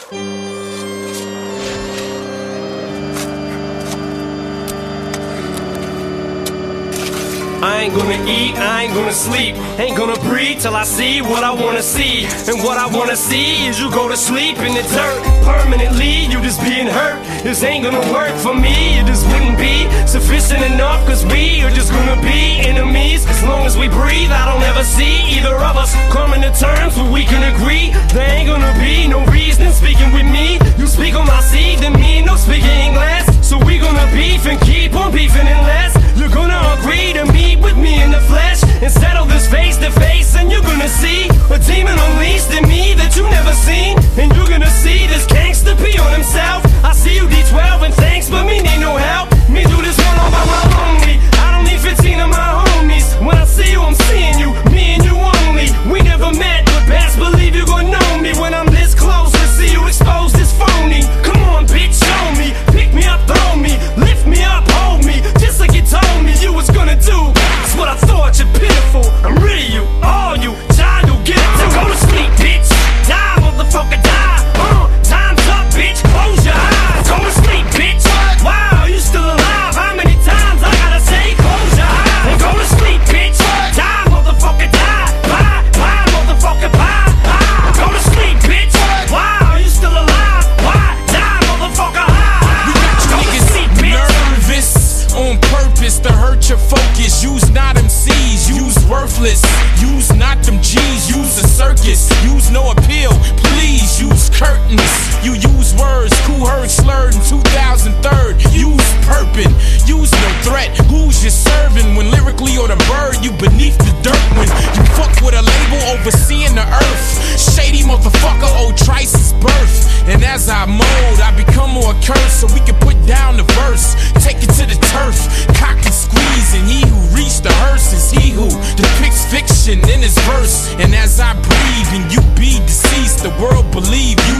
I ain't gonna eat, I ain't gonna sleep, ain't gonna breathe till I see what I wanna see. And what I wanna see is you go to sleep in the dirt permanently, you just being hurt. This ain't gonna work for me, it just wouldn't be sufficient enough, cause we are just gonna be enemies. As long as we breathe, I don't ever see either of us coming to terms where we can agree. There ain't gonna be no reason speaking with me. You speak on my seed, then me no speaking English. So we gonna beef and keep on beefing unless you're gonna agree to meet with me in the flesh and settle this face to face. And you're gonna see a demon unleashed in me that you never seen. And you're gonna see this gangster pee on himself. I see you D12 and thanks, but me need no help. Me do this one all by my lonely. I don't need 15 of my homies. When I see you, I'm seeing you, me and you only. We never met, but best believe you gon' know me when I'm this close to see you expose this phony. Come on, bitch, show me. Pick me up, throw me, lift me up, hold me, just like you told me you was gonna do. That's what I thought, you're pitiful. I'm rid of you, all you, child, you'll get it. So go to sleep, bitch. Die, motherfucker, die. Time's up, bitch. Close your eyes. Go to sleep, bitch. Wow, you still alive? How many times I gotta say close your eyes and go to sleep, bitch? Die, motherfucker, die. Bye, bye, motherfucker, bye. Go to sleep, bitch. Wow, you still alive? Why? Die, motherfucker, You got you niggas nervous on purpose to hurt your focus. Use not MCs, use worthless. Use not them G's, use a circus. Use no appeal, please use curtains. You use words, cool heard slurred in 2003. Use purping, use no threat. Who's you serving when lyrically on a bird? You beneath the dirt when you fuck with a label overseeing the earth. Shady motherfucker, old Trice's birth. And as I mold, I become more cursed so we can put down the verse. Take it to the turf, cock and squeeze. And he who reached the hearse is he who depicts fiction in his verse. And as I breathe and you be deceased, the world believe you